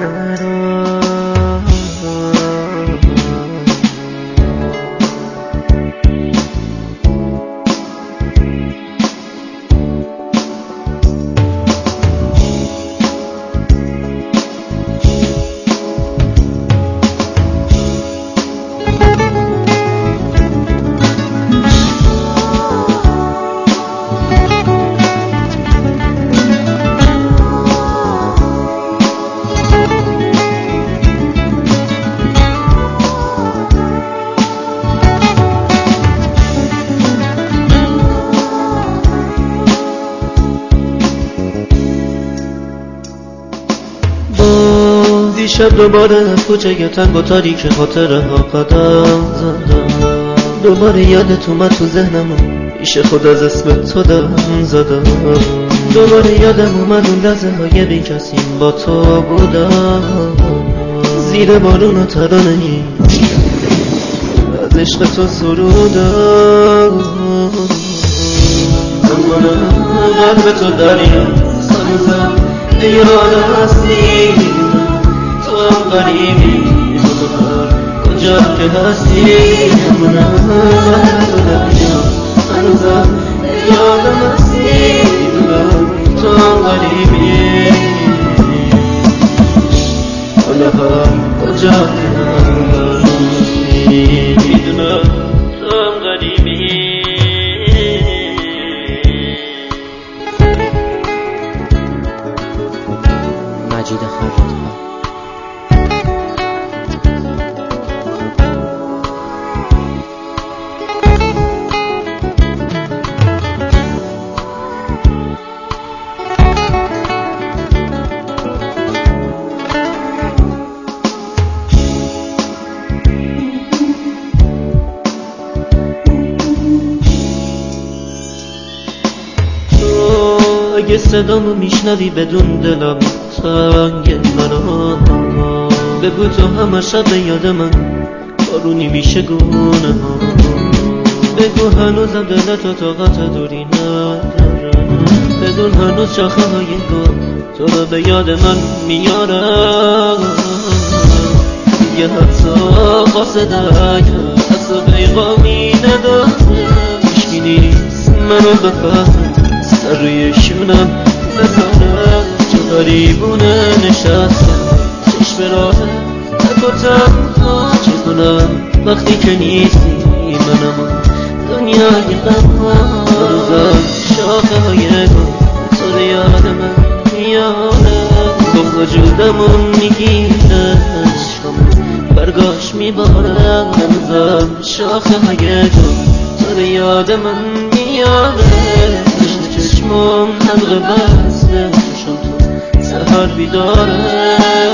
دیشب دوباره از کوچه تنگ و تاریک خاطره ها قدم زدم، دوباره یادت اومد تو ذهنم و پیش خود از اسم تو دم زدم، دوباره یادم اومد اون لحظه های بی کسی با تو بودم، زیر بارون و ترانه ای از عشق تو سرودم. قلب تو دریا سنوزم یادم هستی، تو هم غریبی کجا که هستی، هنوزم یادم هستی، تو هم غریبی حالا کجا که هستی، میدونم تو هم غریبی. مجید خالدها. اگه صدامو میشنوی بدون دلم تنگ منو، بگو تو همه شب یاد من بارونی میشه گونه ها، بگو هنوزم دلت طاقت دوری نداره، بدون هنوز شاخه های گل تو رو به یاد من میاره، دیگه حتی قاصدک دست پیغامی نداره، هیچکی نیست منو بفهمه سر روی شونم بزنم، چه غریبونه نشستم چشم راه تکتم، چه کنم وقتی که نیستی منم دنیای غم ها، روزم شاخه های گل تو رو یاد من میاره، با وجودمون میگیره عشقم برگاش میباره، روزم شاخه های گل تو رو یاد من میاره، چشمم حلقه بسته چشم تو سهر بیداره.